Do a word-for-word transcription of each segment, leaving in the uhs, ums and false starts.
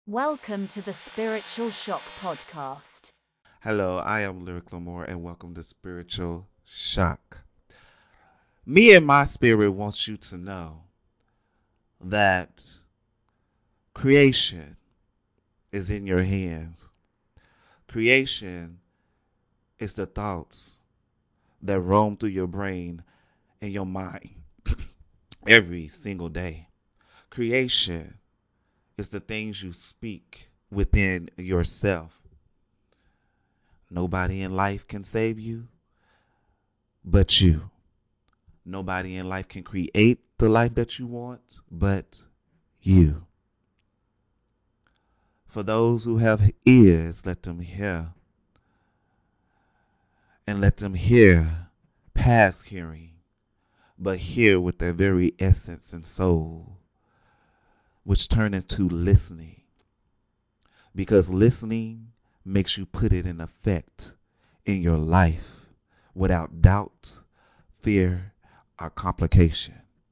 Welcome to the Spiritual Shock Podcast. Hello, I am Lyric Lamore, and welcome to Spiritual Shock. Me and my spirit wants you to know that creation is in your hands. Creation is the thoughts that roam through your brain and your mind every single day. Creation is the things you speak within yourself. Nobody in life can save you but you. Nobody in life can create the life that you want but you. For those who have ears, let them hear. And let them hear past hearing, but hear with their very essence and soul, which turn into listening. Because listening makes you put it in effect in your life without doubt, fear, or complication.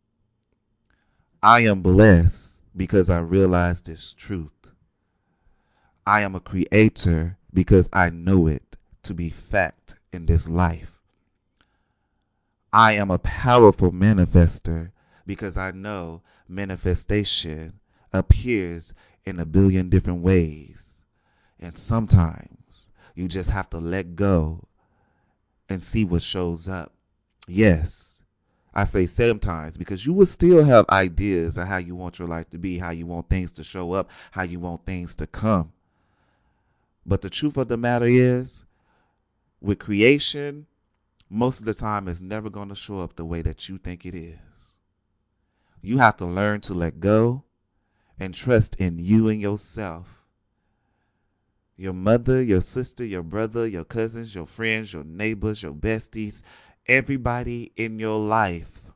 I am blessed because I realize this truth. I am a creator because I know it to be fact in this life. I am a powerful manifester because I know manifestation appears in a billion different ways. And sometimes you just have to let go and see what shows up. Yes, I say sometimes because you will still have ideas of how you want your life to be, how you want things to show up, how you want things to come. But the truth of the matter is, with creation, most of the time it's never going to show up the way that you think it is. You have to learn to let go and trust in you and yourself. Your mother, your sister, your brother, your cousins, your friends, your neighbors, your besties, everybody in your life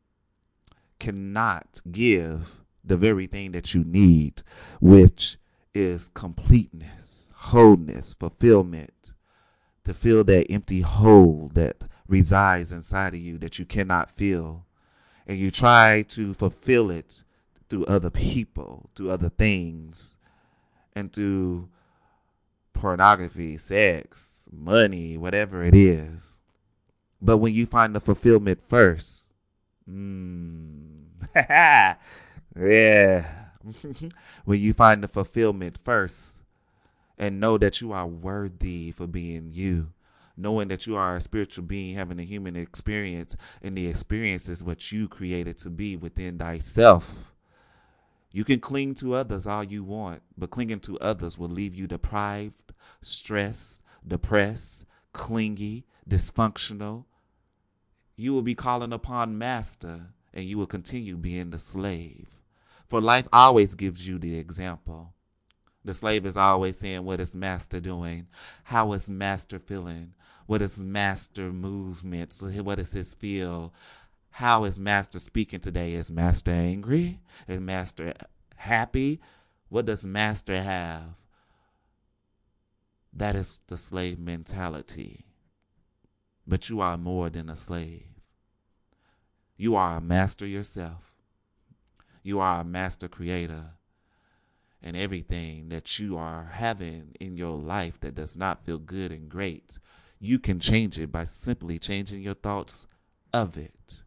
cannot give the very thing that you need, which is completeness, wholeness, fulfillment, to fill that empty hole that resides inside of you that you cannot fill. And you try to fulfill it through other people, through other things, and through pornography, sex, money, whatever it is. But when you find the fulfillment first, mm, yeah, when you find the fulfillment first and know that you are worthy for being you, knowing that you are a spiritual being having a human experience, and the experience is what you created to be within thyself. You can cling to others all you want, but clinging to others will leave you deprived, stressed, depressed, clingy, dysfunctional. You will be calling upon master, and you will continue being the slave. For life always gives you the example. The slave is always saying, what is master doing? How is master feeling? What is master movements? What is his feel? How is master speaking today? Is master angry? Is master happy? What does master have? That is the slave mentality. But you are more than a slave. You are a master yourself. You are a master creator. And everything that you are having in your life that does not feel good and great, you can change it by simply changing your thoughts of it.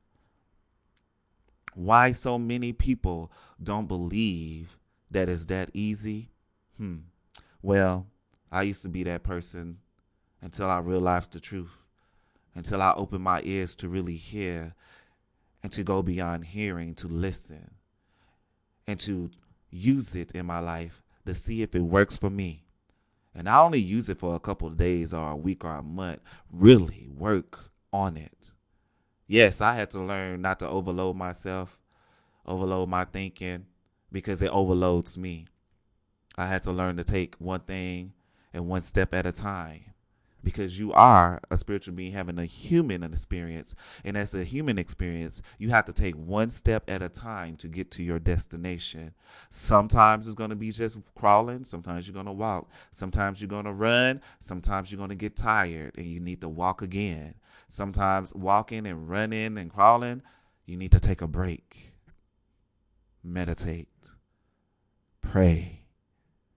Why so many people don't believe that it's that easy? Hmm. Well, I used to be that person until I realized the truth, until I opened my ears to really hear and to go beyond hearing, to listen and to use it in my life to see if it works for me. And I only use it for a couple of days or a week or a month, really work on it. Yes, I had to learn not to overload myself, overload my thinking, because it overloads me. I had to learn to take one thing and one step at a time, because you are a spiritual being having a human experience. And as a human experience, you have to take one step at a time to get to your destination. Sometimes it's going to be just crawling. Sometimes you're going to walk. Sometimes you're going to run. Sometimes you're going to get tired and you need to walk again. Sometimes walking and running and crawling, you need to take a break. Meditate. Pray.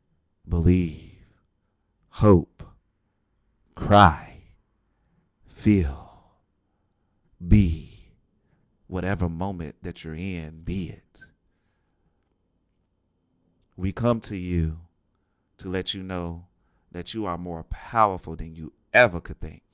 believe, hope, cry, feel, be. Whatever moment that you're in, be it. We come to you to let you know that you are more powerful than you ever could think.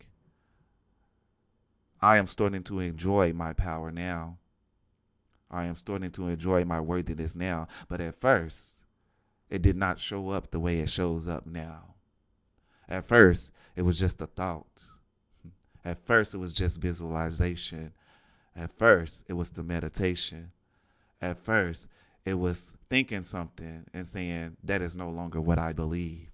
I am starting to enjoy my power now. I am starting to enjoy my worthiness now. But at first, it did not show up the way it shows up now. At first, it was just a thought. At first, it was just visualization. At first, it was the meditation. At first, it was thinking something and saying, that is no longer what I believe.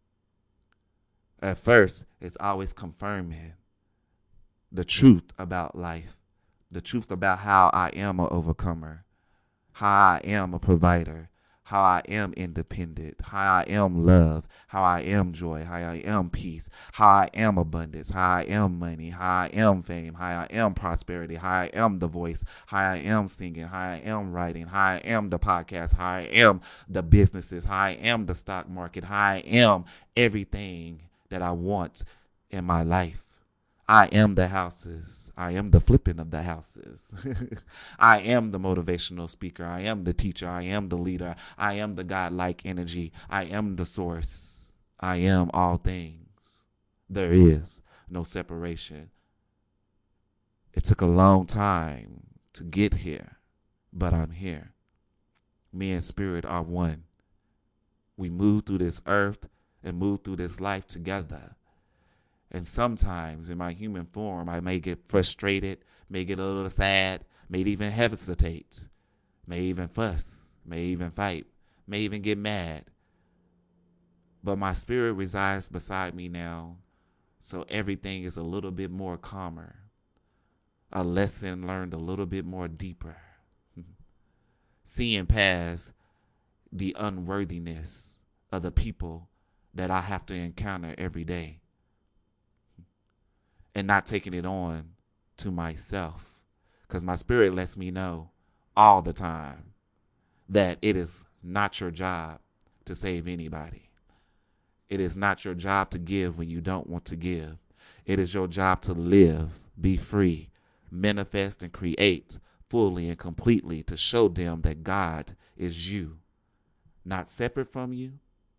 At first, it's always confirming the truth about life, the truth about how I am an overcomer, how I am a provider, how I am independent, how I am love, how I am joy, how I am peace, how I am abundance, how I am money, how I am fame, how I am prosperity, how I am the voice, how I am singing, how I am writing, how I am the podcast, how I am the businesses, how I am the stock market, how I am everything that I want in my life. I am the houses. I am the flipping of the houses. I am the motivational speaker. I am the teacher. I am the leader. I am the godlike energy. I am the source. I am all things. There is no separation. It took a long time to get here, but I'm here. Me and spirit are one. We move through this earth and move through this life together. And sometimes in my human form, I may get frustrated, may get a little sad, may even hesitate, may even fuss, may even fight, may even get mad. But my spirit resides beside me now, so everything is a little bit more calmer. A lesson learned a little bit more deeper. Seeing past the unworthiness of the people that I have to encounter every day. And not taking it on to myself. Because my spirit lets me know all the time that it is not your job to save anybody. It is not your job to give when you don't want to give. It is your job to live, be free, manifest and create fully and completely to show them that God is you, not separate from you.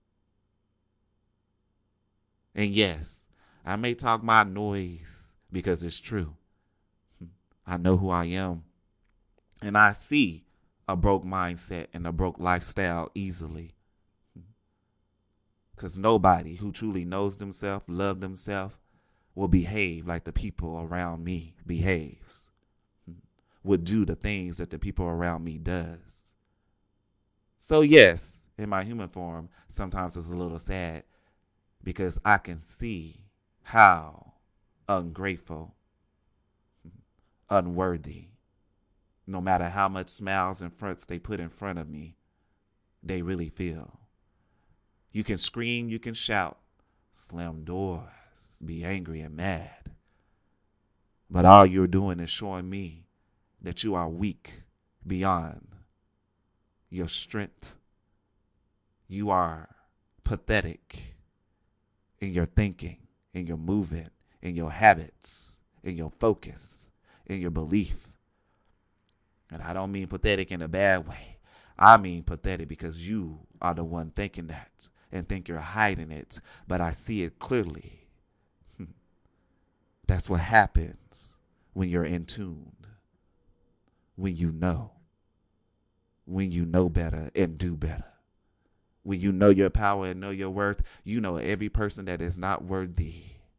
And yes, I may talk my noise because it's true. I know who I am. And I see a broke mindset and a broke lifestyle easily. Because nobody who truly knows themselves, love themselves, will behave like the people around me behaves. Would do the things that the people around me does. So yes, in my human form, sometimes it's a little sad because I can see how ungrateful, unworthy, no matter how much smiles and fronts they put in front of me, they really feel. You can scream, you can shout, slam doors, be angry and mad. But all you're doing is showing me that you are weak beyond your strength. You are pathetic in your thinking, in your movement, in your habits, in your focus, in your belief. And I don't mean pathetic in a bad way. I mean pathetic because you are the one thinking that and think you're hiding it. But I see it clearly. That's what happens when you're in tune. When you know. When you know better and do better. When you know your power and know your worth, you know every person that is not worthy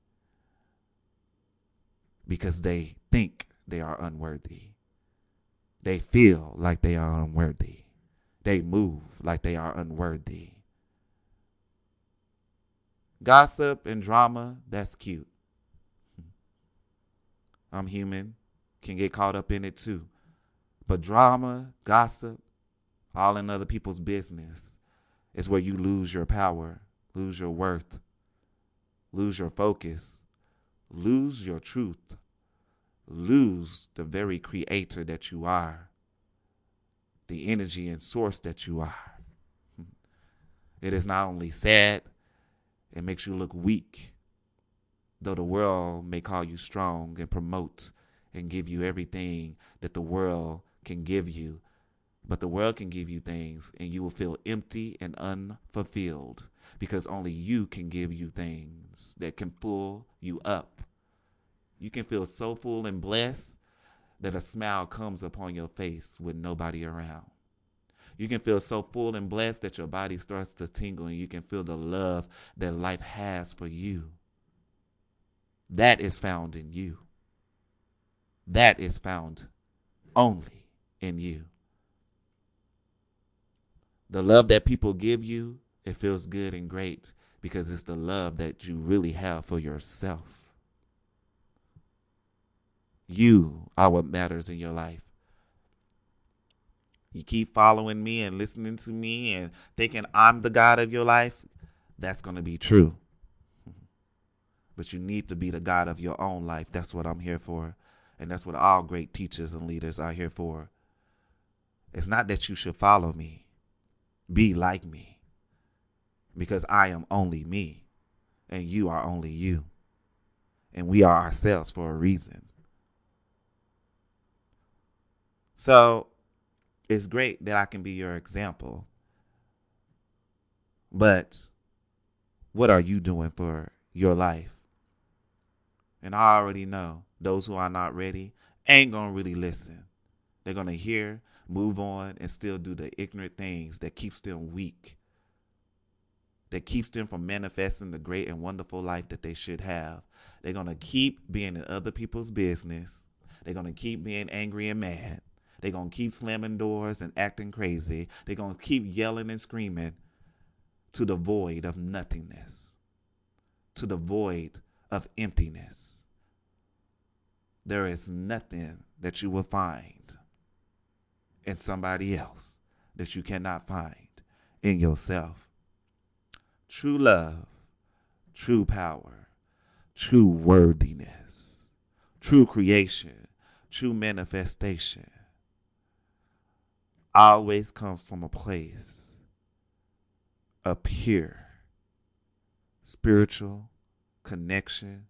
because they think they are unworthy. They feel like they are unworthy. They move like they are unworthy. Gossip and drama, that's cute. I'm human, can get caught up in it too. But drama, gossip, all in other people's business is where you lose your power, lose your worth, lose your focus, lose your truth, lose the very creator that you are, the energy and source that you are. It is not only sad, it makes you look weak. Though the world may call you strong and promote and give you everything that the world can give you, but the world can give you things and you will feel empty and unfulfilled because only you can give you things that can fill you up. You can feel so full and blessed that a smile comes upon your face with nobody around. You can feel so full and blessed that your body starts to tingle and you can feel the love that life has for you. That is found in you. That is found only in you. The love that people give you, it feels good and great because it's the love that you really have for yourself. You are what matters in your life. You keep following me and listening to me and thinking I'm the God of your life, that's going to be true. But you need to be the God of your own life. That's what I'm here for. And that's what all great teachers and leaders are here for. It's not that you should follow me. Be like me. Because I am only me. And you are only you. And we are ourselves for a reason. So it's great that I can be your example. But what are you doing for your life? And I already know those who are not ready ain't going to really listen. They're going to hear, move on, and still do the ignorant things that keeps them weak. That keeps them from manifesting the great and wonderful life that they should have. They're going to keep being in other people's business. They're going to keep being angry and mad. They're going to keep slamming doors and acting crazy. They're going to keep yelling and screaming to the void of nothingness. To the void of emptiness. There is nothing that you will find in somebody else that you cannot find in yourself. True love, true power, true worthiness, true creation, true manifestation always comes from a place of pure spiritual connection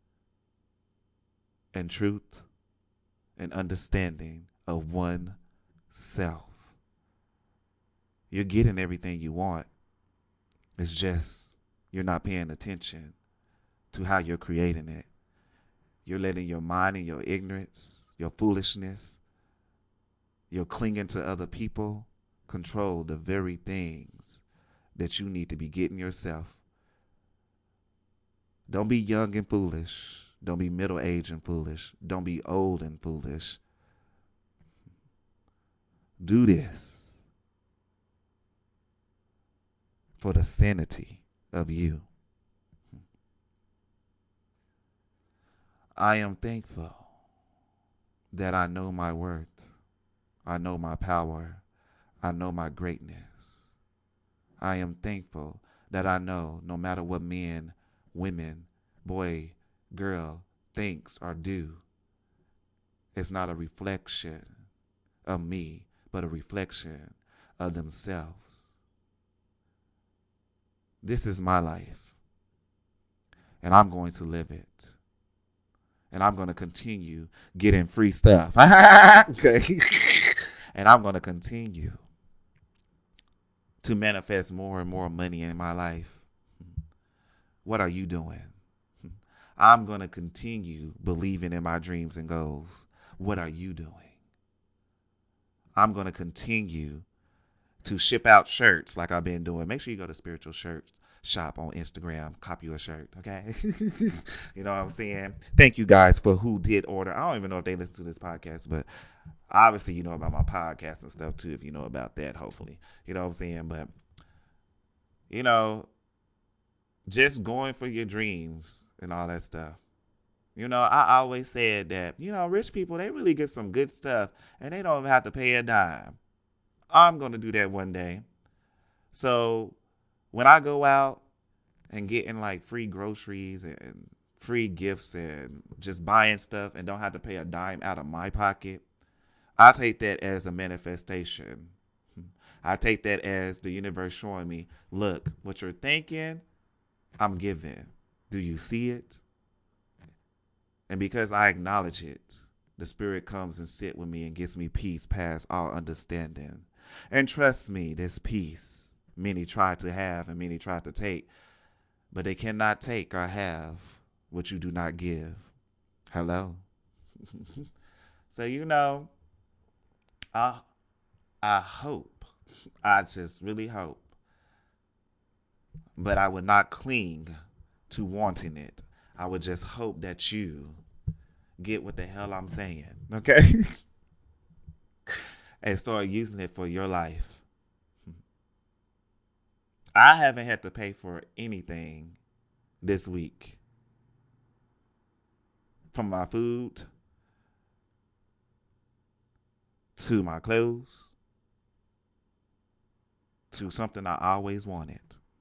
and truth and understanding of one self. You're getting everything you want. It's just you're not paying attention to how you're creating it. You're letting your mind and your ignorance, your foolishness, your clinging to other people control the very things that you need to be getting yourself. Don't be young and foolish. Don't be middle-aged and foolish. Don't be old and foolish. Do this for the sanity of you. I am thankful that I know my worth. I know my power. I know my greatness. I am thankful that I know no matter what men, women, boy, girl thinks or do, it's not a reflection of me, but a reflection of themselves. This is my life, and I'm going to live it. And I'm going to continue getting free stuff. Okay. And I'm going to continue to manifest more and more money in my life. What are you doing? I'm going to continue believing in my dreams and goals. What are you doing? I'm going to continue to ship out shirts like I've been doing. Make sure you go to Spiritual Shirt Shop on Instagram. Copy you a shirt, okay? You know what I'm saying? Thank you guys for who did order. I don't even know if they listen to this podcast, but obviously you know about my podcast and stuff too, if you know about that, hopefully. You know what I'm saying? But, you know, just going for your dreams and all that stuff. You know, I always said that, you know, rich people, they really get some good stuff and they don't even have to pay a dime. I'm going to do that one day. So when I go out and getting like free groceries and free gifts and just buying stuff and don't have to pay a dime out of my pocket, I take that as a manifestation. I take that as the universe showing me, look, what you're thinking, I'm giving. Do you see it? And because I acknowledge it, the spirit comes and sit with me and gives me peace past all understanding. And trust me, this peace, many try to have and many try to take, but they cannot take or have what you do not give. Hello? So, you know, I, I hope, I just really hope, but I would not cling to wanting it. I would just hope that you get what the hell I'm saying, okay? And start using it for your life. I haven't had to pay for anything this week. From my food to my clothes to something I always wanted.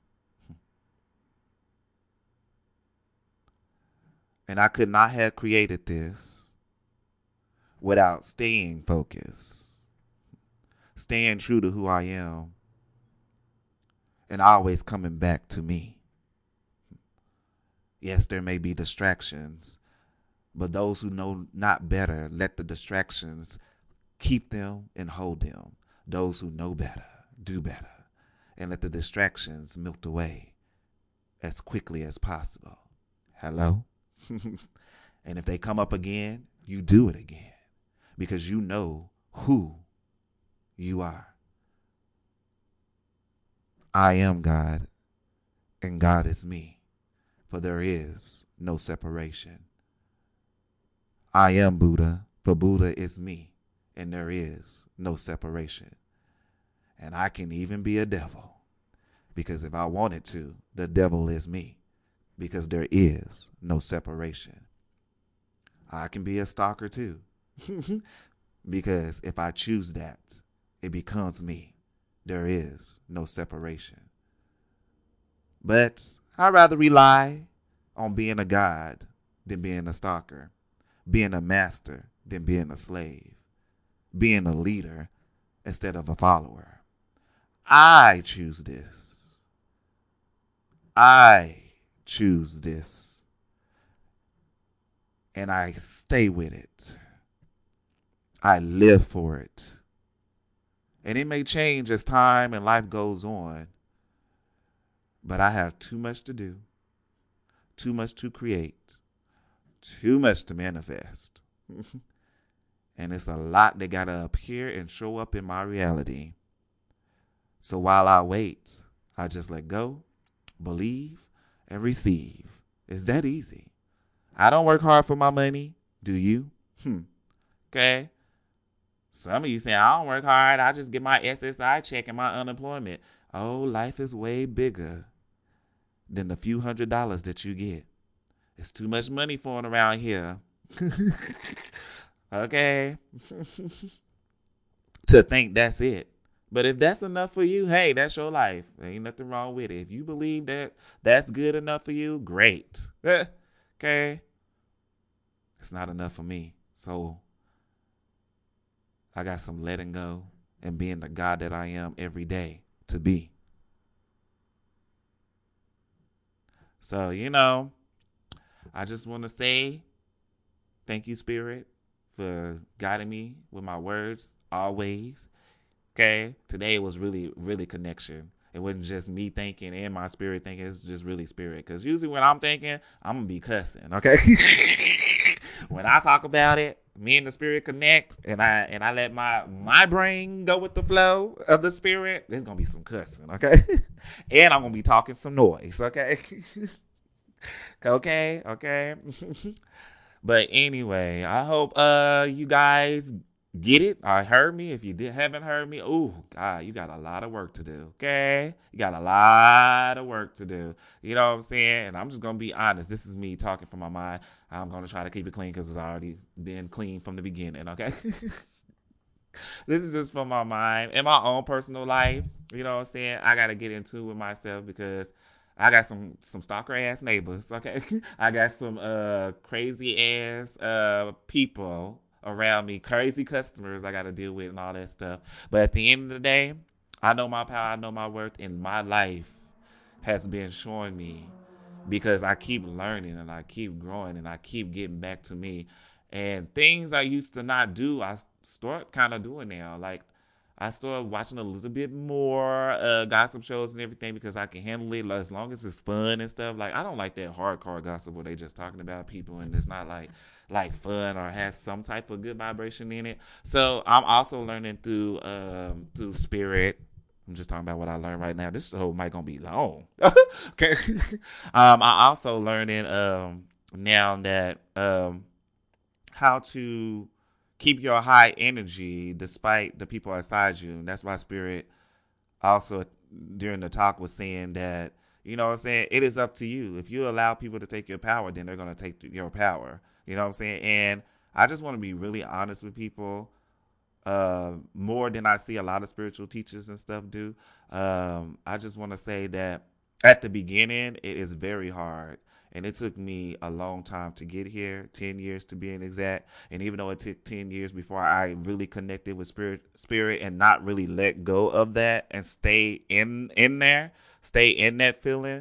And I could not have created this without staying focused, staying true to who I am, and always coming back to me. Yes, there may be distractions, but those who know not better, let the distractions keep them and hold them. Those who know better, do better, and let the distractions melt away as quickly as possible. Hello? And if they come up again, you do it again because you know who you are. I am God, and God is me, for there is no separation. I am Buddha, for Buddha is me, and there is no separation. And I can even be a devil, because if I wanted to, the devil is me, because there is no separation. I can be a stalker too, because if I choose that, it becomes me. There is no separation. But I'd rather rely on being a god than being a stalker, being a master than being a slave, being a leader instead of a follower. I choose this. I choose this. And I stay with it. I live for it. And it may change as time and life goes on. But I have too much to do, too much to create, too much to manifest. And it's a lot that got to appear and show up in my reality. So while I wait, I just let go, believe, and receive. It's that easy. I don't work hard for my money. Do you? Hmm. Okay. Some of you say, I don't work hard. I just get my S S I check and my unemployment. Oh, life is way bigger than the few hundred dollars that you get. It's too much money flowing around here. Okay. To think that's it. But if that's enough for you, hey, that's your life. There ain't nothing wrong with it. If you believe that that's good enough for you, great. Okay. It's not enough for me. So I got some letting go and being the God that I am every day to be. So, you know, I just want to say thank you, Spirit, for guiding me with my words always. Okay? Today was really, really connection. It wasn't just me thinking and my spirit thinking. It's just really spirit. Because usually when I'm thinking, I'm going to be cussing. Okay? When I talk about it, me and the spirit connect, and I and I let my my brain go with the flow of the spirit, there's going to be some cussing. Okay? And I'm going to be talking some noise. Okay? Okay? Okay? But anyway, I hope uh you guys get it. I heard me. If you did, haven't heard me, oh, God, you got a lot of work to do, okay? You got a lot of work to do. You know what I'm saying? And I'm just going to be honest. This is me talking from my mind. I'm going to try to keep it clean because it's already been clean from the beginning, okay? This is just from my mind. In my own personal life, you know what I'm saying? I got to get into with myself because I got some some stalker ass neighbors, okay? I got some uh crazy ass uh people around me, crazy customers I got to deal with and all that stuff. But at the end of the day, I know my power, I know my worth, and my life has been showing me because I keep learning and I keep growing and I keep getting back to me. And things I used to not do, I start kind of doing now. Like I started watching a little bit more uh, gossip shows and everything because I can handle it as long as it's fun and stuff. Like I don't like that hardcore gossip where they just talking about people and it's not like like fun or has some type of good vibration in it. So I'm also learning through um, through spirit. I'm just talking about what I learned right now. This show might gonna be long. Okay. um, I also learning um now that um how to keep your high energy despite the people outside you. And that's why Spirit also during the talk was saying that, you know what I'm saying, it is up to you. If you allow people to take your power, then they're going to take your power. You know what I'm saying? And I just want to be really honest with people, uh, more than I see a lot of spiritual teachers and stuff do. Um, I just want to say that at the beginning, it is very hard. And it took me a long time to get here, ten years to be exact. And even though it took ten years before I really connected with spirit, spirit and not really let go of that and stay in, in there, stay in that feeling,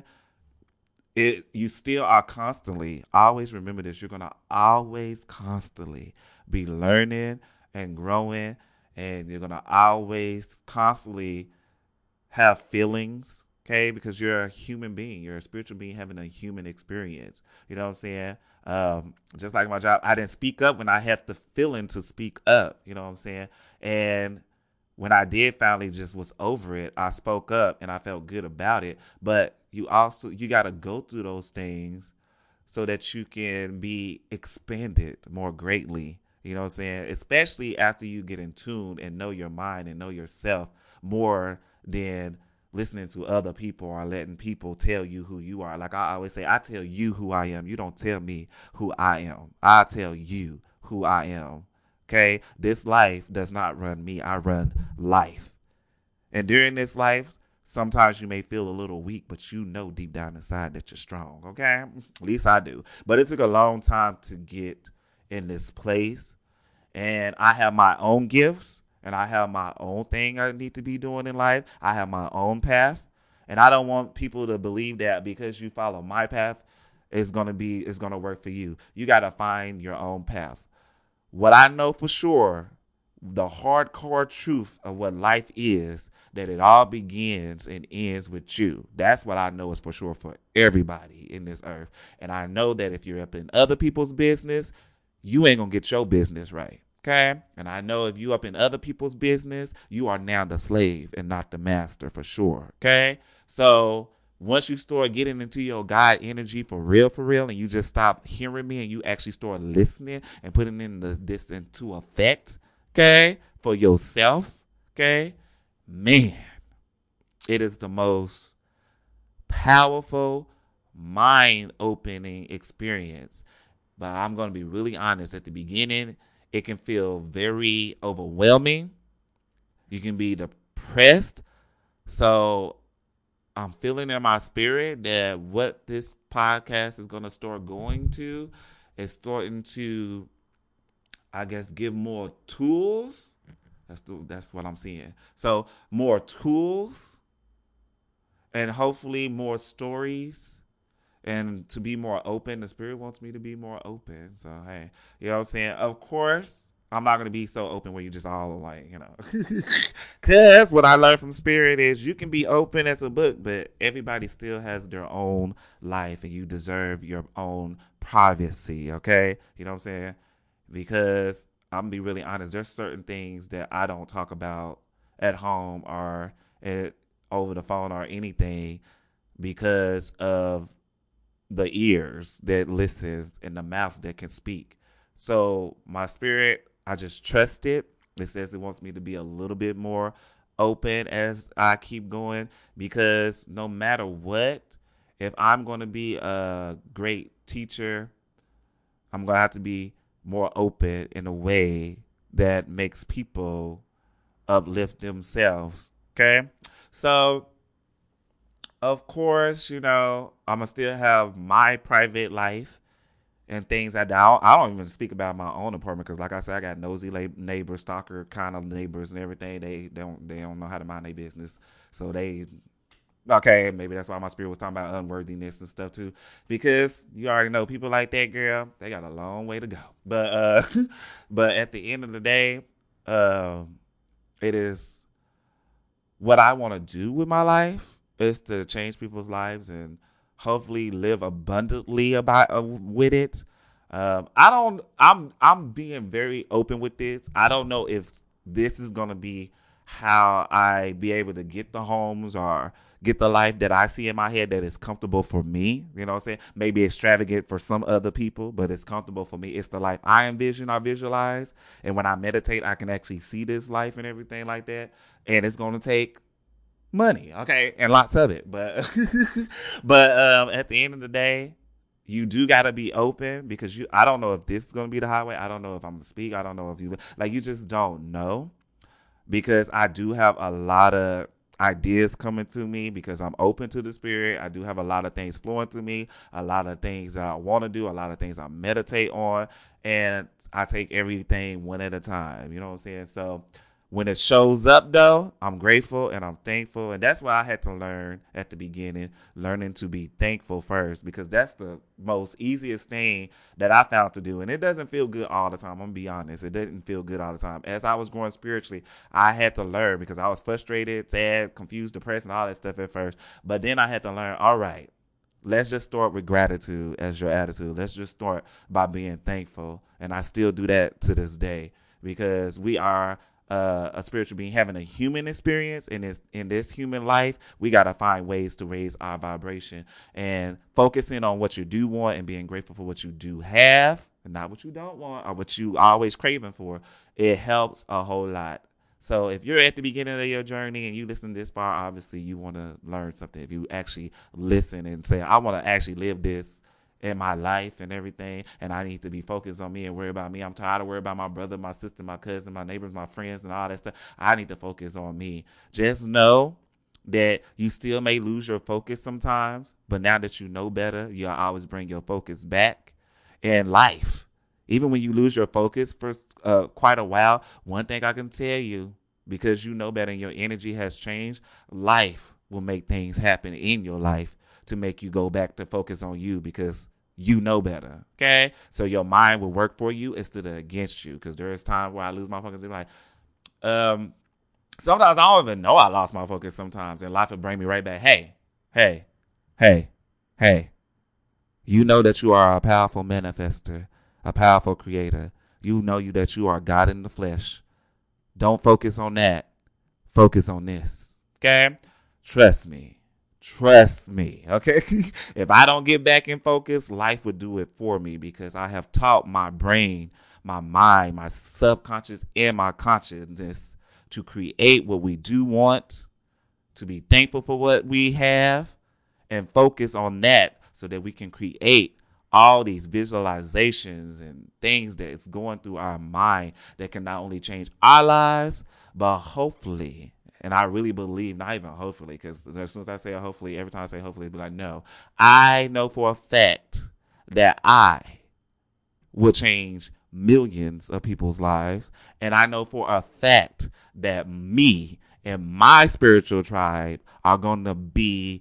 it you still are constantly, always remember this, you're going to always constantly be learning and growing, and you're going to always constantly have feelings, okay? Because you're a human being. You're a spiritual being having a human experience. You know what I'm saying? Um, just like my job, I didn't speak up when I had the feeling to speak up. You know what I'm saying? And when I did finally just was over it, I spoke up and I felt good about it. But you also, you got to go through those things so that you can be expanded more greatly. You know what I'm saying? Especially after you get in tune and know your mind and know yourself more than listening to other people or letting people tell you who you are. Like I always say, I tell you who I am. You don't tell me who I am. I tell you who I am. Okay? This life does not run me. I run life. And during this life, sometimes you may feel a little weak, but you know deep down inside that you're strong, okay? At least I do. But it took a long time to get in this place. And I have my own gifts and I have my own thing I need to be doing in life. I have my own path. And I don't want people to believe that because you follow my path, it's gonna be it's gonna work for you. You gotta find your own path. What I know for sure, the hardcore truth of what life is, that it all begins and ends with you. That's what I know is for sure for everybody in this earth. And I know that if you're up in other people's business, you ain't gonna get your business right. Okay? And I know if you up in other people's business, you are now the slave and not the master for sure. Okay? So once you start getting into your God energy for real, for real, and you just stop hearing me and you actually start listening and putting in the, this into effect, okay, for yourself, okay, man, it is the most powerful, mind-opening experience. But I'm going to be really honest. At the beginning, it can feel very overwhelming. You can be depressed. So I'm feeling in my spirit that what this podcast is going to start going to is starting to, I guess, give more tools. That's the, that's what I'm seeing. So more tools and hopefully more stories and to be more open. The spirit wants me to be more open. So, hey, you know what I'm saying? Of course, I'm not going to be so open where you just all like, you know. Because what I learned from spirit is you can be open as a book, but everybody still has their own life and you deserve your own privacy, okay? You know what I'm saying? Because I'm going to be really honest, there's certain things that I don't talk about at home or at, over the phone or anything because of the ears that listens and the mouths that can speak. So my spirit, I just trust it. It says it wants me to be a little bit more open as I keep going because no matter what, if I'm going to be a great teacher, I'm going to have to be more open in a way that makes people uplift themselves. Okay? So of course, you know, I'm going to still have my private life and things I don't, I don't even speak about my own apartment because, like I said, I got nosy neighbors, stalker kind of neighbors, and everything. They don't they don't know how to mind their business, so they okay. Maybe that's why my spirit was talking about unworthiness and stuff too, because you already know people like that, girl. They got a long way to go, but uh, but at the end of the day, uh, it is what I want to do with my life is to change people's lives and hopefully live abundantly about uh, with it. Um, I don't. I'm. I'm being very open with this. I don't know if this is gonna be how I be able to get the homes or get the life that I see in my head that is comfortable for me. You know what I'm saying? Maybe extravagant for some other people, but it's comfortable for me. It's the life I envision, I visualize. And when I meditate, I can actually see this life and everything like that. And it's going to take money, okay, and lots of it. But but um, at the end of the day, you do got to be open because you. I don't know if this is going to be the highway. I don't know if I'm gonna speak. I don't know if you like. You just don't know because I do have a lot of ideas coming to me because I'm open to the spirit. I do have a lot of things flowing to me, a lot of things that I want to do, a lot of things I meditate on, and I take everything one at a time. You know what I'm saying? So when it shows up, though, I'm grateful and I'm thankful. And that's why I had to learn at the beginning, learning to be thankful first, because that's the most easiest thing that I found to do. And it doesn't feel good all the time. I'm going to be honest. It didn't feel good all the time. As I was growing spiritually, I had to learn because I was frustrated, sad, confused, depressed, and all that stuff at first. But then I had to learn, all right, let's just start with gratitude as your attitude. Let's just start by being thankful. And I still do that to this day because we are uh, a spiritual being having a human experience in this in this human life. We got to find ways to raise our vibration and focusing on what you do want and being grateful for what you do have and not what you don't want or what you always craving for. It helps a whole lot. So if you're at the beginning of your journey and you listen this far, obviously you want to learn something. If you actually listen and say, I want to actually live this in my life and everything, and I need to be focused on me and worry about me. I'm tired of worrying about my brother, my sister, my cousin, my neighbors, my friends, and all that stuff. I need to focus on me. Just know that you still may lose your focus sometimes, but now that you know better, you'll always bring your focus back in life. Even when you lose your focus for uh, quite a while, one thing I can tell you, because you know better and your energy has changed, life will make things happen in your life to make you go back to focus on you because you know better. Okay? So your mind will work for you instead of against you. Because there is times where I lose my focus. And be like, um, sometimes I don't even know I lost my focus sometimes. And life will bring me right back. Hey, hey, hey, hey. You know that you are a powerful manifester, a powerful creator. You know you that you are God in the flesh. Don't focus on that. Focus on this. Okay? Trust me. Trust me. Okay? If I don't get back in focus, life would do it for me because I have taught my brain, my mind, my subconscious, and my consciousness to create what we do want, to be thankful for what we have, and focus on that so that we can create all these visualizations and things that's going through our mind that can not only change our lives, but hopefully, and I really believe, not even hopefully, because as soon as I say hopefully, every time I say hopefully, it'll be like, no, I know for a fact that I will change millions of people's lives. And I know for a fact that me and my spiritual tribe are going to be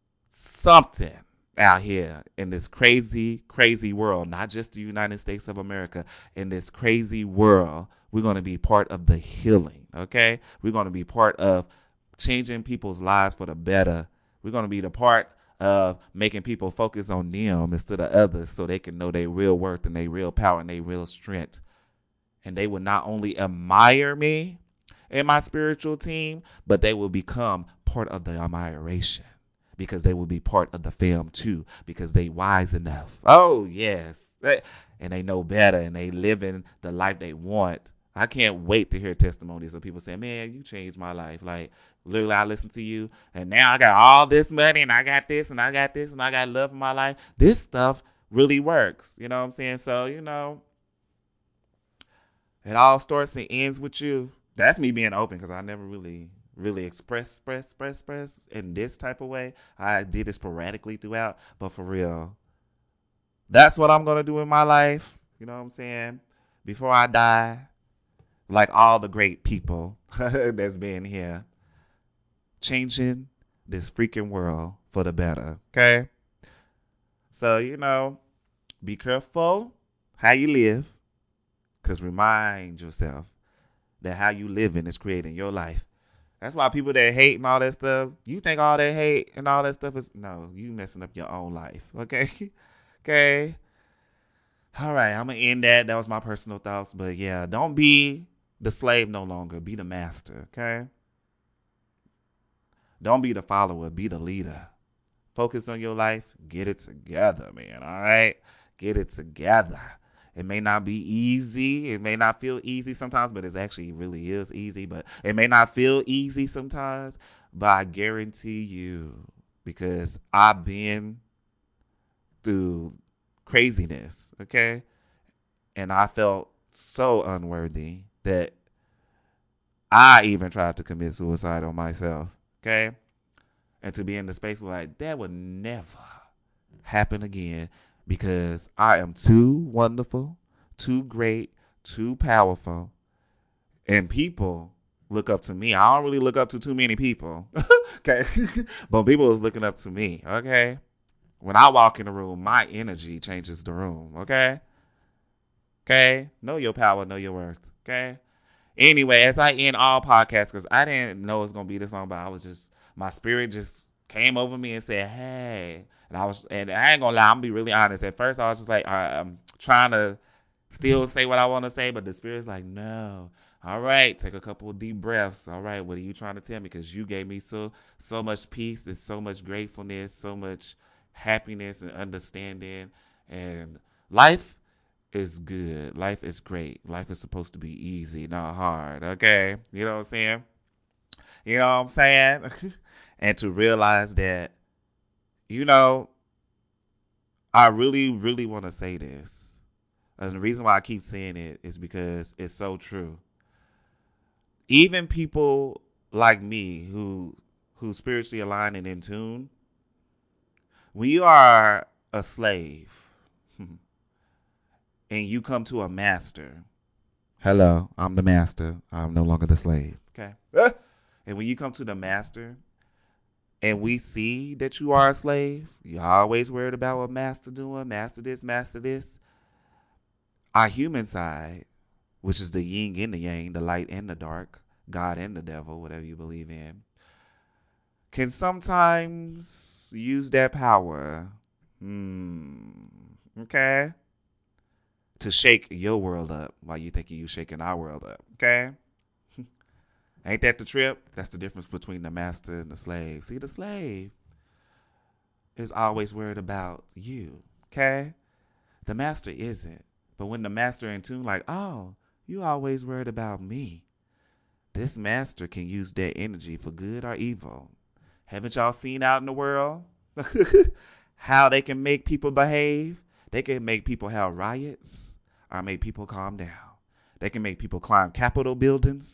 something out here in this crazy, crazy world, not just the United States of America, in this crazy world. We're going to be part of the healing, okay? We're going to be part of changing people's lives for the better. We're going to be the part of making people focus on them instead of others so they can know their real worth and their real power and their real strength. And they will not only admire me and my spiritual team, but they will become part of the admiration. Because they will be part of the film too. Because they wise enough. Oh yes, and they know better, and they living the life they want. I can't wait to hear testimonies of people saying, "Man, you changed my life." Like literally, I listened to you, and now I got all this money, and I got this, and I got this, and I got love in my life. This stuff really works. You know what I'm saying? So you know, it all starts and ends with you. That's me being open because I never really. really express, express, express, express in this type of way. I did it sporadically throughout, but for real, That's what I'm going to do in my life. You know what I'm saying? Before I die, like all the great people that's been here, changing this freaking world for the better. Okay? So, you know, be careful how you live. Because remind yourself that how you living is creating your life. That's why people that hate and all that stuff, you think all that hate and all that stuff is, no, you messing up your own life. Okay? Okay? All right, I'm going to end that. That was my personal thoughts. But yeah, don't be the slave no longer. Be the master. Okay? Don't be the follower. Be the leader. Focus on your life. Get it together, man. All right? Get it together. It may not be easy. It may not feel easy sometimes, but it actually really is easy. But it may not feel easy sometimes, but I guarantee you, because I've been through craziness, okay? And I felt so unworthy that I even tried to commit suicide on myself, okay? And to be in the space where like, that would never happen again. Because I am too wonderful, too great, too powerful. And people look up to me. I don't really look up to too many people. Okay. But people is looking up to me. Okay. When I walk in the room, my energy changes the room. Okay. Okay. Know your power, know your worth. Okay. Anyway, as I end all podcasts, because I didn't know it was going to be this long, but I was just, my spirit just came over me and said, hey. And I was, and I ain't gonna lie, I'm gonna be really honest. At first, I was just like, all right, I'm trying to still say what I want to say, but the spirit's like, no. All right, take a couple of deep breaths. All right, what are you trying to tell me? Because you gave me so so much peace and so much gratefulness, so much happiness and understanding. And life is good. Life is great. Life is supposed to be easy, not hard. Okay, you know what I'm saying? You know what I'm saying? And to realize that, you know, I really, really want to say this. And the reason why I keep saying it is because it's so true. Even people like me who who spiritually aligned and in tune, when you are a slave and you come to a master, hello, I'm the master. I'm no longer the slave. Okay. And when you come to the master, and we see that you are a slave, you're always worried about what master doing, master this, master this. Our human side, which is the yin and the yang, the light and the dark, God and the devil, whatever you believe in, can sometimes use that power, hmm, okay, to shake your world up while you think you shaking our world up, okay? Ain't that the trip? That's the difference between the master and the slave. See, the slave is always worried about you, okay? The master isn't. But when the master in tune, like, oh, you always worried about me. This master can use that energy for good or evil. Haven't y'all seen out in the world how they can make people behave? They can make people have riots or make people calm down. They can make people climb Capitol buildings.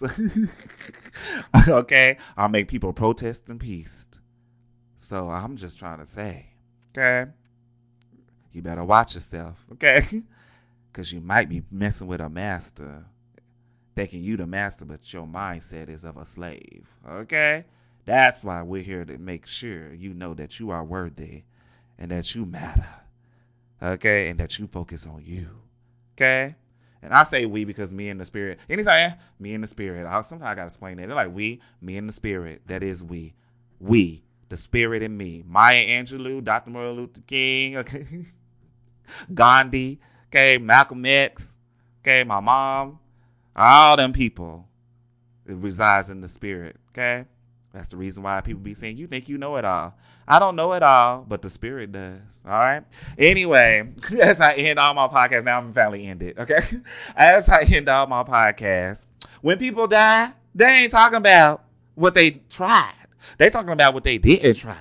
Okay? I'll make people protest in peace. So I'm just trying to say, okay? You better watch yourself, okay? Because you might be messing with a master, thinking you the master, but your mindset is of a slave, okay? That's why we're here to make sure you know that you are worthy and that you matter, okay? And that you focus on you, okay? And I say we because me and the spirit. Anytime, me and the spirit. I, sometimes I got to explain it. They're like we, me and the spirit. That is we. We, the spirit in me. Maya Angelou, Doctor Martin Luther King, okay? Gandhi, okay? Malcolm X, okay? My mom. All them people. It resides in the spirit, okay? That's the reason why people be saying, you think you know it all. I don't know it all, but the spirit does. All right. Anyway, as I end all my podcasts, now I'm finally ended. Okay. As I end all my podcasts, when people die, they ain't talking about what they tried. They talking about what they didn't try.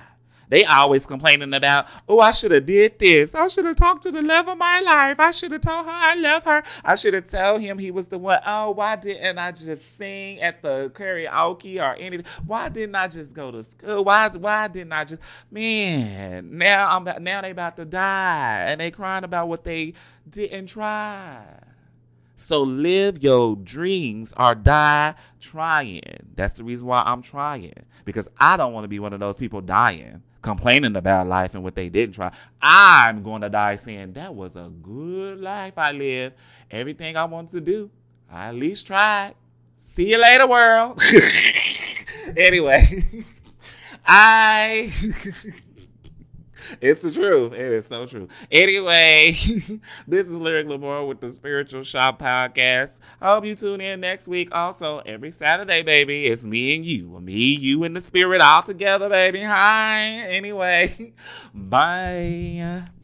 They always complaining about, oh, I should have did this. I should have talked to the love of my life. I should have told her I love her. I should have told him he was the one. Oh, why didn't I just sing at the karaoke or anything? Why didn't I just go to school? Why why didn't I just, man, now I'm now they about to die and they crying about what they didn't try. So live your dreams or die trying. That's the reason why I'm trying. Because I don't want to be one of those people dying, complaining about life and what they didn't try. I'm going to die saying, that was a good life I lived. Everything I wanted to do, I at least tried. See you later, world. Anyway, I... It's the truth. It is so true. Anyway, this is Lyric Lamore with the Spiritual Shop Podcast. I hope you tune in next week. Also, every Saturday, baby, it's me and you. Me, you, and the spirit all together, baby. Hi. Anyway, bye.